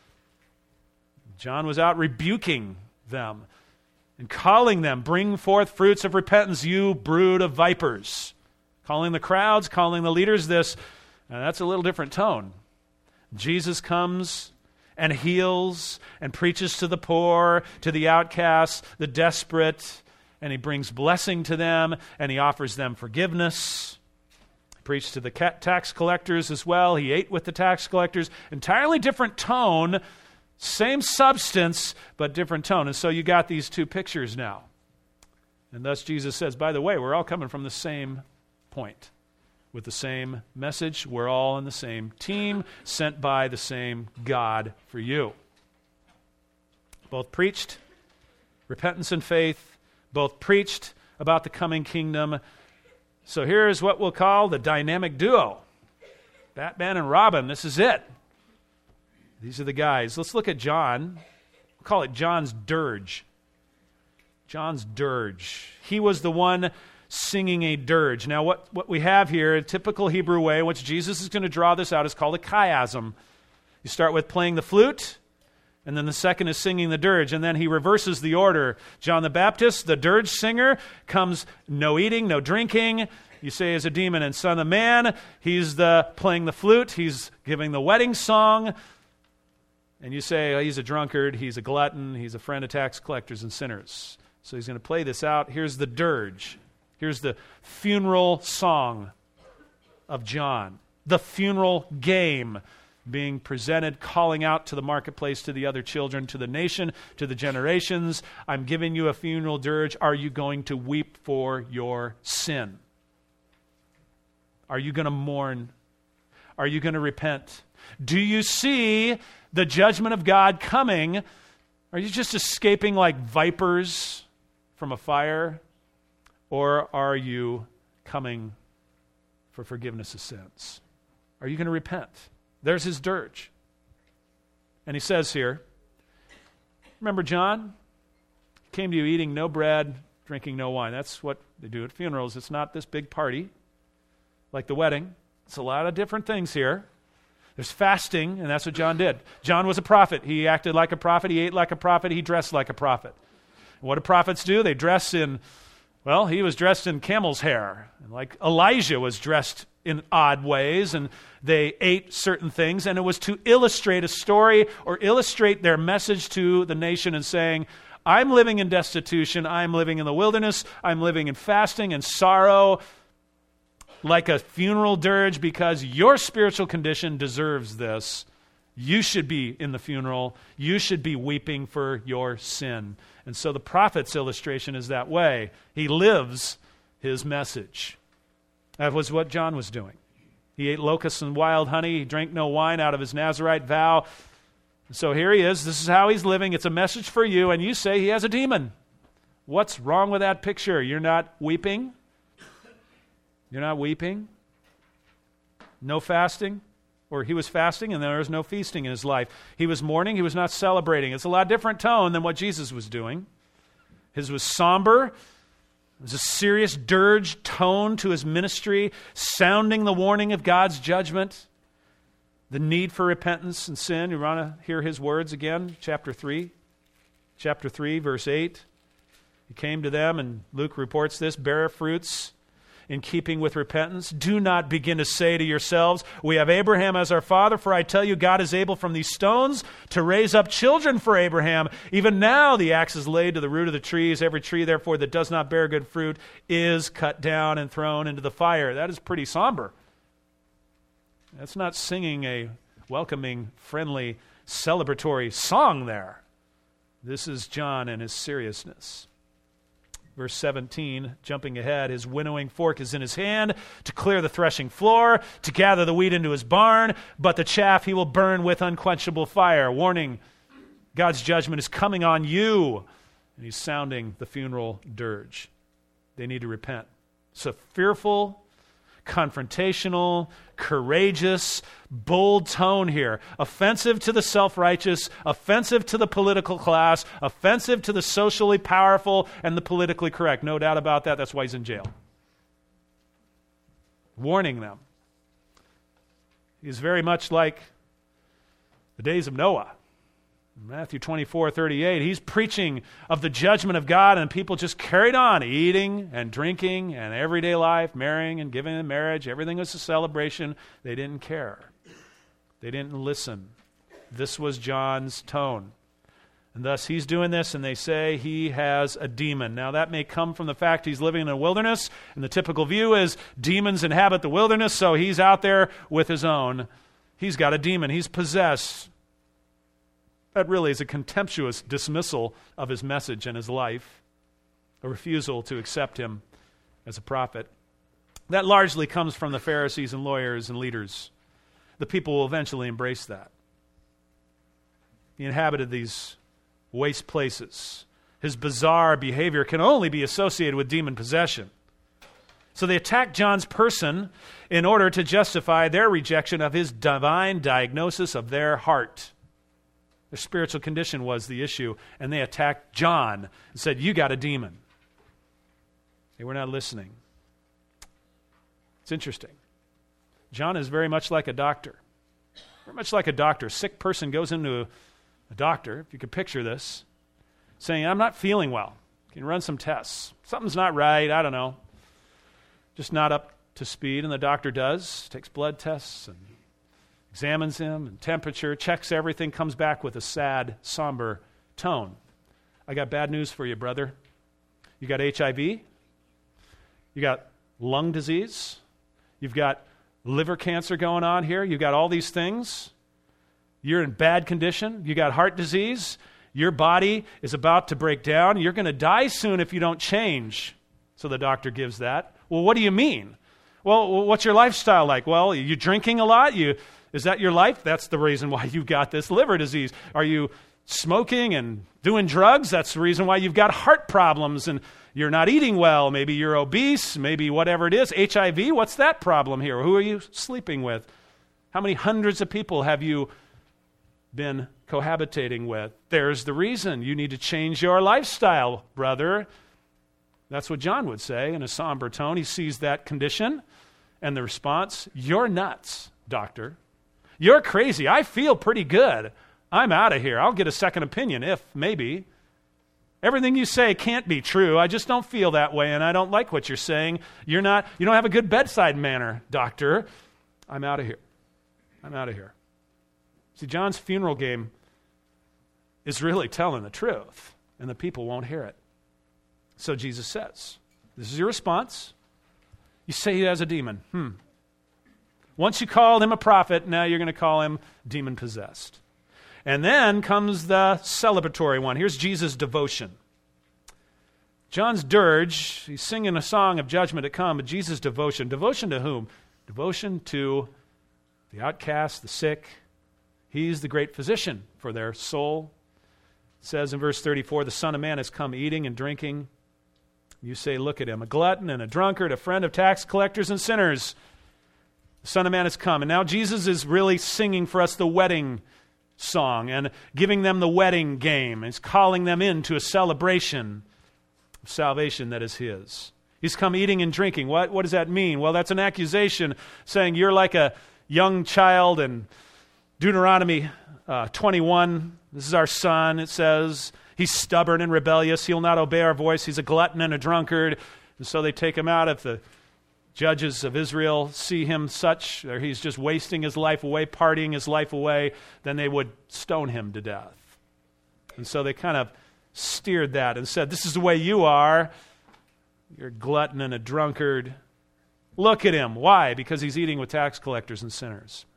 John was out rebuking them and calling them, bring forth fruits of repentance, you brood of vipers. Calling the crowds, calling the leaders this. Now, that's a little different tone. Jesus comes and heals and preaches to the poor, to the outcasts, the desperate, and he brings blessing to them, and he offers them forgiveness. He preached to the tax collectors as well. He ate with the tax collectors. Entirely different tone, same substance, but different tone. And so you got these two pictures now. And thus Jesus says, by the way, we're all coming from the same point, with the same message. We're all in the same team, sent by the same God for you. Both preached repentance and faith, both preached about the coming kingdom. So here's what we'll call the dynamic duo. Batman and Robin, this is it. These are the guys. Let's look at John. We'll call it John's dirge. John's dirge. He was the one singing a dirge. Now what we have here, a typical Hebrew way in which Jesus is going to draw this out, is called a chiasm. You start with playing the flute, and then the second is singing the dirge, and then he reverses the order. John the Baptist, the dirge singer, comes no eating, no drinking. You say he's a demon and son of man. He's playing the flute. He's giving the wedding song. And you say, oh, he's a drunkard, he's a glutton, he's a friend of tax collectors and sinners. So he's going to play this out. Here's the dirge. Here's the funeral song of John. The funeral game being presented, calling out to the marketplace, to the other children, to the nation, to the generations. I'm giving you a funeral dirge. Are you going to weep for your sin? Are you going to mourn? Are you going to repent? Do you see the judgment of God coming? Are you just escaping like vipers from a fire? Or are you coming for forgiveness of sins? Are you going to repent? There's his dirge. And he says here, remember John? He came to you eating no bread, drinking no wine. That's what they do at funerals. It's not this big party like the wedding. It's a lot of different things here. There's fasting, and that's what John did. John was a prophet. He acted like a prophet. He ate like a prophet. He dressed like a prophet. And what do prophets do? They dress in, well, he was dressed in camel's hair. And like Elijah was dressed in odd ways, and they ate certain things, and it was to illustrate a story or illustrate their message to the nation and saying, I'm living in destitution, I'm living in the wilderness, I'm living in fasting and sorrow, like a funeral dirge, because your spiritual condition deserves this. You should be in the funeral. You should be weeping for your sin. And so the prophet's illustration is that way. He lives his message. That was what John was doing. He ate locusts and wild honey. He drank no wine out of his Nazirite vow. So here he is. This is how he's living. It's a message for you, and you say he has a demon. What's wrong with that picture? You're not weeping? You're not weeping? No fasting? Or he was fasting and there was no feasting in his life. He was mourning. He was not celebrating. It's a lot different tone than what Jesus was doing. His was somber. There's a serious dirge tone to his ministry, sounding the warning of God's judgment, the need for repentance and sin. You want to hear his words again? Chapter 3, verse 8. He came to them, and Luke reports this, bear fruits in keeping with repentance. Do not begin to say to yourselves, we have Abraham as our father, for I tell you, God is able from these stones to raise up children for Abraham. Even now the axe is laid to the root of the trees. Every tree, therefore, that does not bear good fruit is cut down and thrown into the fire. That is pretty somber. That's not singing a welcoming, friendly, celebratory song there. This is John and his seriousness. Verse 17, jumping ahead, his winnowing fork is in his hand to clear the threshing floor, to gather the wheat into his barn, but the chaff he will burn with unquenchable fire. Warning, God's judgment is coming on you. And he's sounding the funeral dirge. They need to repent. It's a fearful, confrontational, courageous, bold tone here. Offensive to the self-righteous, offensive to the political class, offensive to the socially powerful and the politically correct. No doubt about that. That's why he's in jail. Warning them. He's very much like the days of Noah. Matthew 24:38, he's preaching of the judgment of God, and people just carried on eating and drinking and everyday life, marrying and giving in marriage. Everything was a celebration. They didn't care. They didn't listen. This was John's tone. And thus he's doing this, and they say he has a demon. Now that may come from the fact he's living in a wilderness, and the typical view is demons inhabit the wilderness, so he's out there with his own. He's got a demon. He's possessed. That really is a contemptuous dismissal of his message and his life, a refusal to accept him as a prophet. That largely comes from the Pharisees and lawyers and leaders. The people will eventually embrace that. He inhabited these waste places. His bizarre behavior can only be associated with demon possession. So they attack John's person in order to justify their rejection of his divine diagnosis of their heart. Their spiritual condition was the issue, and they attacked John and said, you got a demon. They were not listening. It's interesting. John is very much like a doctor. Very much like a doctor. A sick person goes into a doctor, if you could picture this, saying, I'm not feeling well. Can you run some tests? Something's not right, I don't know. Just not up to speed, and the doctor does, takes blood tests and examines him, and temperature, checks everything, comes back with a sad, somber tone. I got bad news for you, brother. You got HIV. You got lung disease. You've got liver cancer going on here. You've got all these things. You're in bad condition. You got heart disease. Your body is about to break down. You're going to die soon if you don't change. So the doctor gives that. Well, what do you mean? Well, what's your lifestyle like? Well, you drinking a lot? Is that your life? That's the reason why you've got this liver disease. Are you smoking and doing drugs? That's the reason why you've got heart problems and you're not eating well. Maybe you're obese, maybe whatever it is. HIV, what's that problem here? Who are you sleeping with? How many hundreds of people have you been cohabitating with? There's the reason. You need to change your lifestyle, brother. That's what John would say in a somber tone. He sees that condition and the response, you're nuts, doctor. You're crazy. I feel pretty good. I'm out of here. I'll get a second opinion if, maybe. Everything you say can't be true. I just don't feel that way, and I don't like what you're saying. You don't have a good bedside manner, doctor. I'm out of here. I'm out of here. See, John's funeral game is really telling the truth, and the people won't hear it. So Jesus says, this is your response. You say he has a demon. Once you called him a prophet, now you're going to call him demon-possessed. And then comes the celebratory one. Here's Jesus' devotion. John's dirge, he's singing a song of judgment to come, but Jesus' devotion. Devotion to whom? Devotion to the outcast, the sick. He's the great physician for their soul. It says in verse 34, the Son of Man has come eating and drinking. You say, look at him, a glutton and a drunkard, a friend of tax collectors and sinners. The Son of Man has come. And now Jesus is really singing for us the wedding song and giving them the wedding game. He's calling them into a celebration. of salvation that is his. He's come eating and drinking. What does that mean? Well, that's an accusation saying you're like a young child. In Deuteronomy 21, this is our son, it says, he's stubborn and rebellious. He'll not obey our voice. He's a glutton and a drunkard. And so they take him out. If the judges of Israel see him such, or he's just wasting his life away, partying his life away, then they would stone him to death. And so they kind of steered that and said, this is the way you are. You're a glutton and a drunkard. Look at him. Why? Because he's eating with tax collectors and sinners.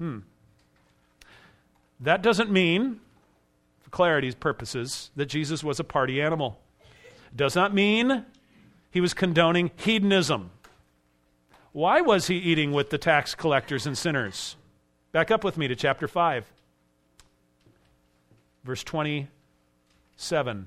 That doesn't mean, for clarity's purposes, that Jesus was a party animal. It does not mean he was condoning hedonism. Why was he eating with the tax collectors and sinners? Back up with me to chapter 5, verse 27.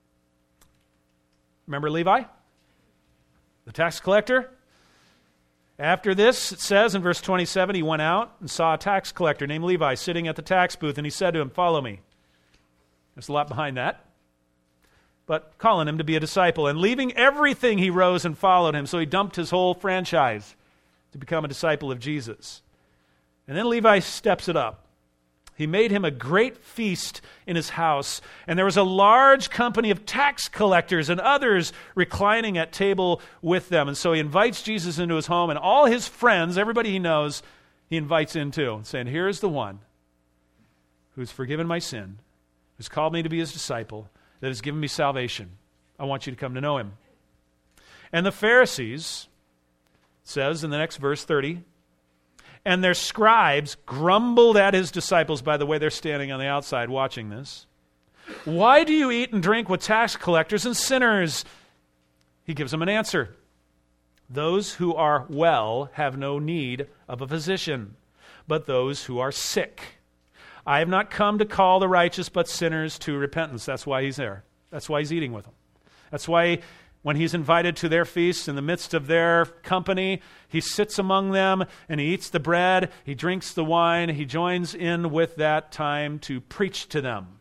Remember Levi, the tax collector? After this, it says in verse 27, he went out and saw a tax collector named Levi sitting at the tax booth, and he said to him, follow me. There's a lot behind that. But calling him to be a disciple. And leaving everything, he rose and followed him. So he dumped his whole franchise to become a disciple of Jesus. And then Levi steps it up. He made him a great feast in his house, and there was a large company of tax collectors and others reclining at table with them. And so he invites Jesus into his home, and all his friends, everybody he knows, he invites in too, saying, here's the one who's forgiven my sin, who's called me to be his disciple, that has given me salvation. I want you to come to know him. And the Pharisees, says in the next verse 30, and their scribes grumbled at his disciples. By the way, they're standing on the outside watching this. Why do you eat and drink with tax collectors and sinners? He gives them an answer. Those who are well have no need of a physician, but those who are sick. I have not come to call the righteous, but sinners to repentance. That's why he's there. That's why he's eating with them. That's why when he's invited to their feast in the midst of their company, he sits among them and he eats the bread, he drinks the wine, he joins in with that time to preach to them,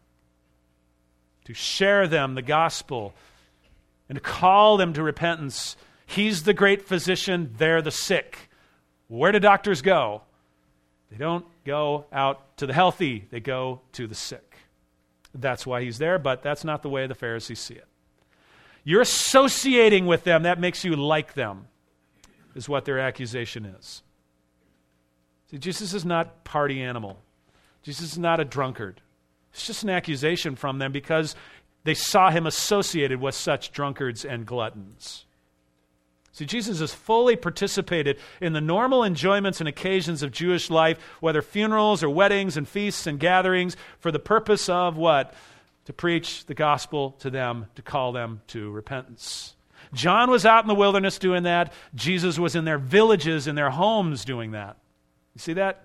to share them the gospel, and to call them to repentance. He's the great physician, they're the sick. Where do doctors go? They don't go out to the healthy, they go to the sick. That's why he's there, but that's not the way the Pharisees see it. You're associating with them, that makes you like them, is what their accusation is. See, Jesus is not party animal. Jesus is not a drunkard. It's just an accusation from them because they saw him associated with such drunkards and gluttons. See, Jesus has fully participated in the normal enjoyments and occasions of Jewish life, whether funerals or weddings and feasts and gatherings, for the purpose of what? To preach the gospel to them, to call them to repentance. John was out in the wilderness doing that. Jesus was in their villages, in their homes doing that. You see that?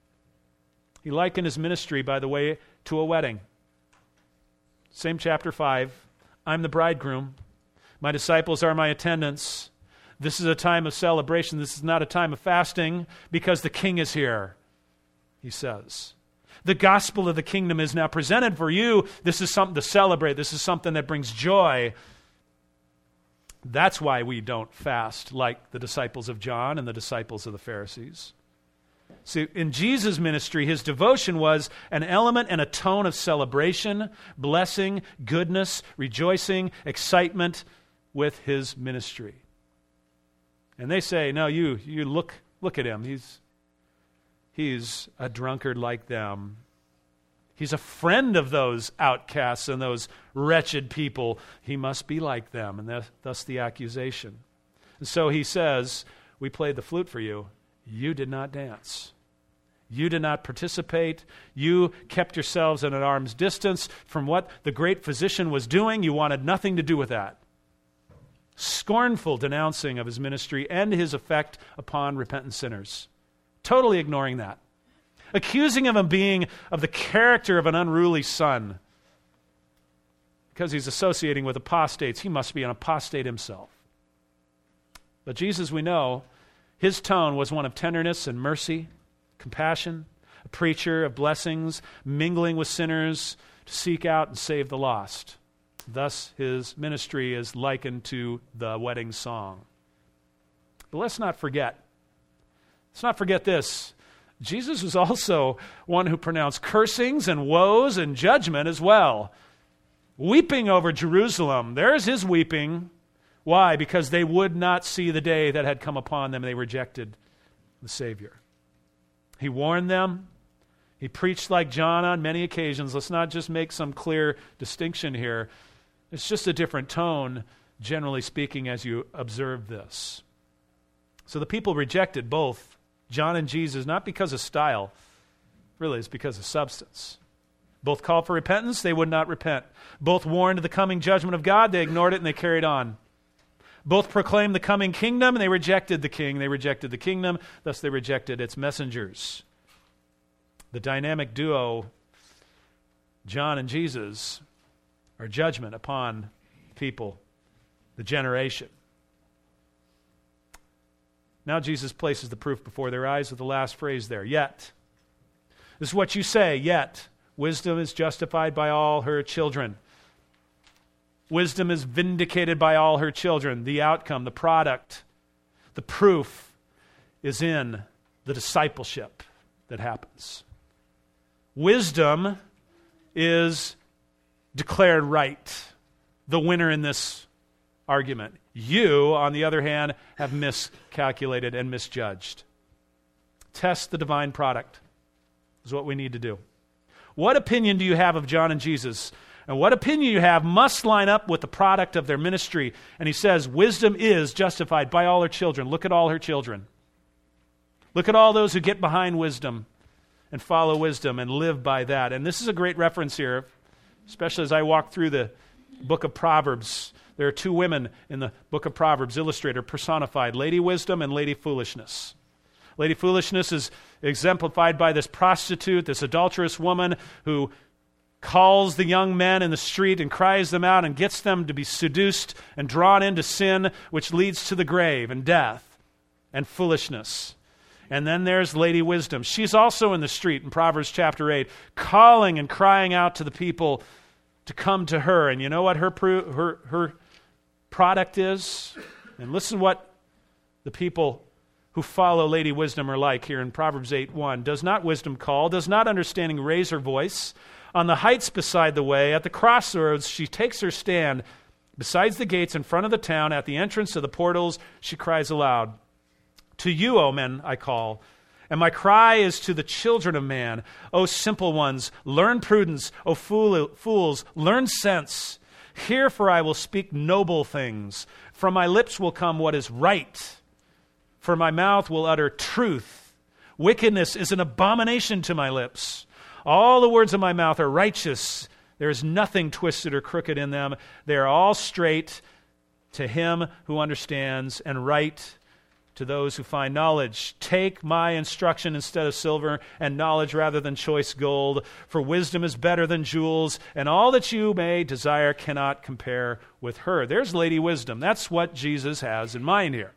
He likened his ministry, by the way, to a wedding. Same chapter 5. I'm the bridegroom. My disciples are my attendants. This is a time of celebration. This is not a time of fasting because the king is here, he says. The gospel of the kingdom is now presented for you. This is something to celebrate. This is something that brings joy. That's why we don't fast like the disciples of John and the disciples of the Pharisees. See, in Jesus' ministry, his devotion was an element and a tone of celebration, blessing, goodness, rejoicing, excitement with his ministry. And they say, no, you look at him. He's a drunkard like them. He's a friend of those outcasts and those wretched people. He must be like them. And thus the accusation. And so he says, we played the flute for you. You did not dance. You did not participate. You kept yourselves at an arm's distance from what the great physician was doing. You wanted nothing to do with that. Scornful denouncing of his ministry and his effect upon repentant sinners. Totally ignoring that. Accusing him of being of the character of an unruly son. Because he's associating with apostates, he must be an apostate himself. But Jesus, we know, his tone was one of tenderness and mercy, compassion, a preacher of blessings, mingling with sinners to seek out and save the lost. Thus, his ministry is likened to the wedding song. But let's not forget this. Jesus was also one who pronounced cursings and woes and judgment as well. Weeping over Jerusalem. There's his weeping. Why? Because they would not see the day that had come upon them. They rejected the Savior. He warned them. He preached like John on many occasions. Let's not just make some clear distinction here. It's just a different tone, generally speaking, as you observe this. So the people rejected both John and Jesus, not because of style. Really, it's because of substance. Both called for repentance. They would not repent. Both warned of the coming judgment of God. They ignored it and they carried on. Both proclaimed the coming kingdom and they rejected the king. They rejected the kingdom, thus they rejected its messengers. The dynamic duo, John and Jesus, are judgment upon people, the generation. Now Jesus places the proof before their eyes with the last phrase there, yet. This is what you say, yet. Wisdom is justified by all her children. Wisdom is vindicated by all her children. The outcome, the product, the proof is in the discipleship that happens. Wisdom is declared right, the winner in this argument. You, on the other hand, have miscalculated and misjudged. Test the divine product is what we need to do. What opinion do you have of John and Jesus? And what opinion you have must line up with the product of their ministry. And he says, wisdom is justified by all her children. Look at all her children. Look at all those who get behind wisdom and follow wisdom and live by that. And this is a great reference here, especially as I walk through the book of Proverbs. There are two women in the book of Proverbs illustrated, personified, Lady Wisdom and Lady Foolishness. Lady Foolishness is exemplified by this prostitute, this adulterous woman who calls the young men in the street and cries them out and gets them to be seduced and drawn into sin, which leads to the grave and death and foolishness. And then there's Lady Wisdom. She's also in the street in Proverbs chapter 8, calling and crying out to the people to come to her. And you know what her product is? And listen what the people who follow Lady Wisdom are like here in Proverbs 8:1. Does not wisdom call? Does not understanding raise her voice? On the heights beside the way, at the crossroads, she takes her stand. Besides the gates in front of the town, at the entrance to the portals, she cries aloud. To you, O men, I call, and my cry is to the children of man. O simple ones, learn prudence. O fools, learn sense. Hear, for I will speak noble things. From my lips will come what is right, for my mouth will utter truth. Wickedness is an abomination to my lips. All the words of my mouth are righteous. There is nothing twisted or crooked in them. They are all straight to him who understands, and right to those who find knowledge. Take my instruction instead of silver, and knowledge rather than choice gold. For wisdom is better than jewels, and all that you may desire cannot compare with her. There's Lady Wisdom. That's what Jesus has in mind here.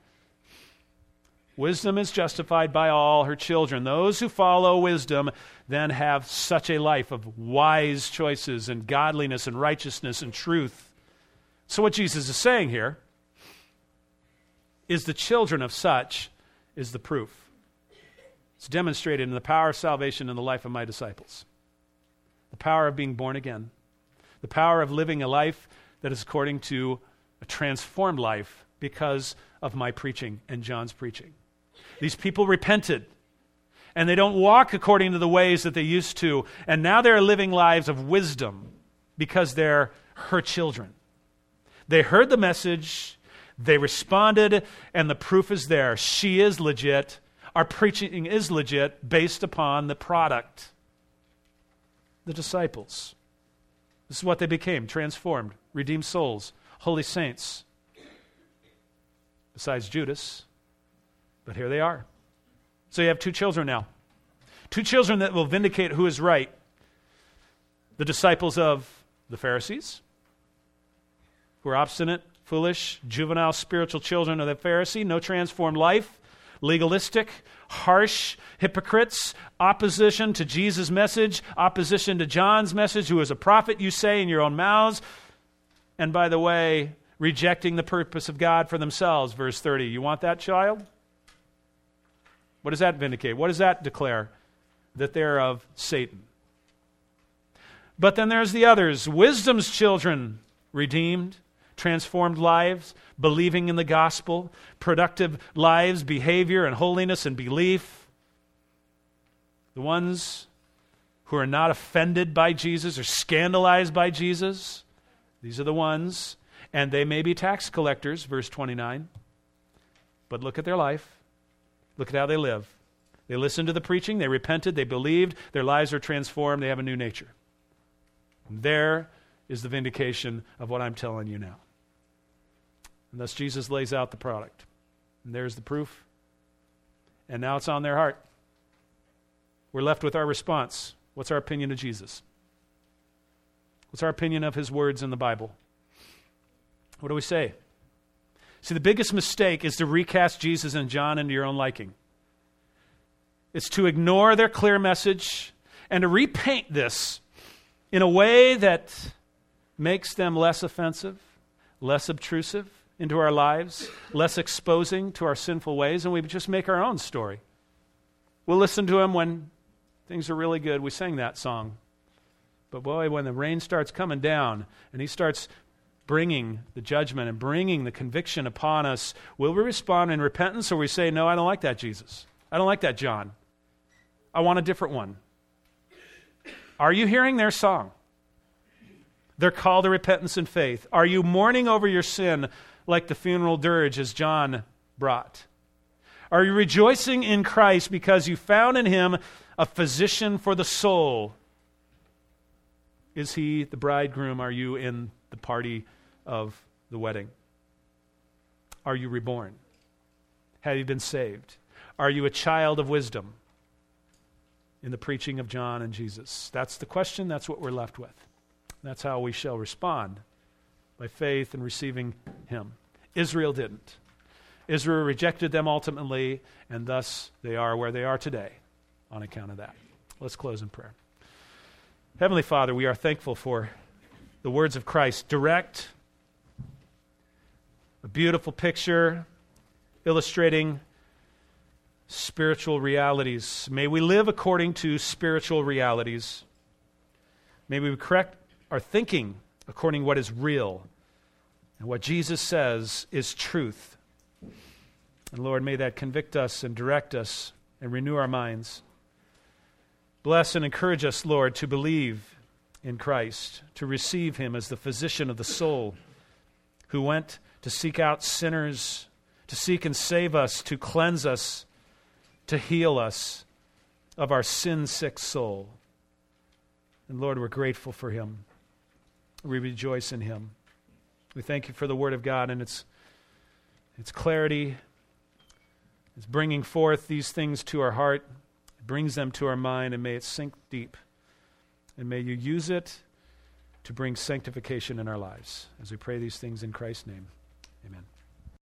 Wisdom is justified by all her children. Those who follow wisdom then have such a life of wise choices and godliness and righteousness and truth. So what Jesus is saying here is the children of such is the proof. It's demonstrated in the power of salvation in the life of my disciples. The power of being born again. The power of living a life that is according to a transformed life because of my preaching and John's preaching. These people repented, and they don't walk according to the ways that they used to, and now they're living lives of wisdom because they're her children. They heard the message, they responded, and the proof is there. She is legit. Our preaching is legit based upon the product. The disciples. This is what they became, transformed, redeemed souls, holy saints. Besides Judas. But here they are. So you have two children now. Two children that will vindicate who is right. The disciples of the Pharisees, who are obstinate, foolish, juvenile, spiritual children of the Pharisee, no transformed life, legalistic, harsh, hypocrites, opposition to Jesus' message, opposition to John's message, who is a prophet, you say in your own mouths. and by the way, rejecting the purpose of God for themselves, verse 30. You want that child? What does that vindicate? What does that declare? That they're of Satan. But then there's the others, wisdom's children, redeemed, transformed lives, believing in the gospel, productive lives, behavior and holiness and belief. The ones who are not offended by Jesus or scandalized by Jesus, these are the ones. And they may be tax collectors, verse 29. But look at their life. Look at how they live. They listened to the preaching, they repented, they believed, their lives are transformed, they have a new nature. And there is the vindication of what I'm telling you now. And thus Jesus lays out the product. And there's the proof. And now it's on their heart. We're left with our response. What's our opinion of Jesus? What's our opinion of his words in the Bible? What do we say? See, the biggest mistake is to recast Jesus and John into your own liking. It's to ignore their clear message and to repaint this in a way that makes them less offensive, less obtrusive into our lives, less exposing to our sinful ways, and we just make our own story. We'll listen to him when things are really good. We sang that song. But boy, when the rain starts coming down and he starts bringing the judgment and bringing the conviction upon us, will we respond in repentance, or we say, no, I don't like that Jesus. I don't like that John. I want a different one. Are you hearing their song? Their call to repentance and faith. Are you mourning over your sin like the funeral dirge as John brought? Are you rejoicing in Christ because you found in him a physician for the soul? Is he the bridegroom? Are you in the party of the wedding? Are you reborn? Have you been saved? Are you a child of wisdom in the preaching of John and Jesus? That's the question. That's what we're left with. That's how we shall respond, by faith and receiving him. Israel didn't. Israel rejected them ultimately, and thus they are where they are today on account of that. Let's close in prayer. Heavenly Father, we are thankful for the words of Christ, direct, a beautiful picture illustrating spiritual realities. May we live according to spiritual realities. May we correct our thinking according to what is real and what Jesus says is truth. And Lord, may that convict us and direct us and renew our minds. Bless and encourage us, Lord, to believe in Christ, to receive him as the physician of the soul, who went to seek out sinners, to seek and save us, to cleanse us, to heal us of our sin-sick soul. And Lord, we're grateful for him. We rejoice in him. We thank you for the word of God and its clarity. It's bringing forth these things to our heart. It brings them to our mind, and may it sink deep. And may you use it to bring sanctification in our lives. As we pray these things in Christ's name.